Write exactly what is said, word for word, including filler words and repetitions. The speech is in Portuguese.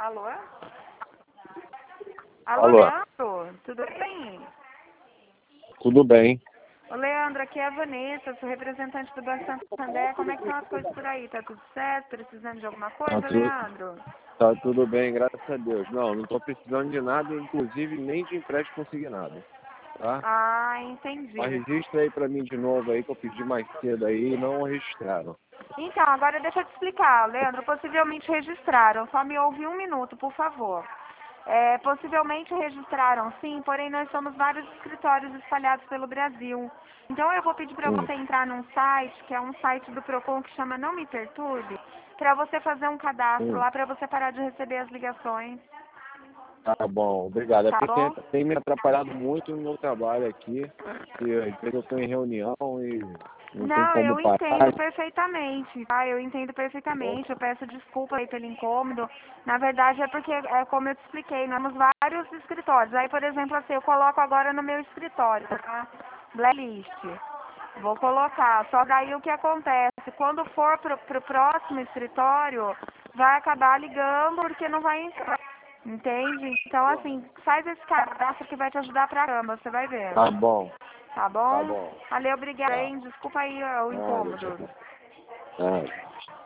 Alô? Alô, Alô. Leandro? Tudo bem? Tudo bem. Ô, Leandro, aqui é a Vanessa, sou representante do Banco Santander. Como é que estão as coisas por aí? Tá tudo certo? Precisando de alguma coisa, Tá tudo, Leandro? tá tudo bem, graças a Deus. Não, não estou precisando de nada, inclusive nem de empréstimo consignado. Tá? Ah, entendi. Mas registra aí para mim de novo aí, que eu pedi mais cedo aí e não registraram. Então, agora deixa eu te explicar, Leandro. Possivelmente registraram. Só me ouve um minuto, por favor. É, possivelmente registraram, sim, porém nós somos vários escritórios espalhados pelo Brasil. Então eu vou pedir para Hum, você entrar num site, que é um site do Procon que chama Não Me Perturbe, para você fazer um cadastro hum. lá para você parar de receber as ligações, Tá bom, obrigado. É tá porque tem, bom? tem me atrapalhado muito no meu trabalho aqui, que às vezes eu estou em reunião e não tem Não, como eu entendo parar. perfeitamente, tá? Eu entendo Tá bom. perfeitamente. Eu peço desculpa aí pelo incômodo. Na verdade é porque, é como eu te expliquei, nós temos vários escritórios. Aí, por exemplo, assim, eu coloco agora no meu escritório, tá? Blacklist. Vou colocar. Só daí o que acontece? Quando for pro, pro próximo escritório, vai acabar ligando porque não vai entrar. Entende? Então, assim, faz esse cadastro que vai te ajudar pra caramba, você vai ver. Tá bom, Tá tá bom? bom. Valeu, obrigada, Tá. hein? Desculpa aí ó, o Nada, incômodo. tchau, tchau. Nada.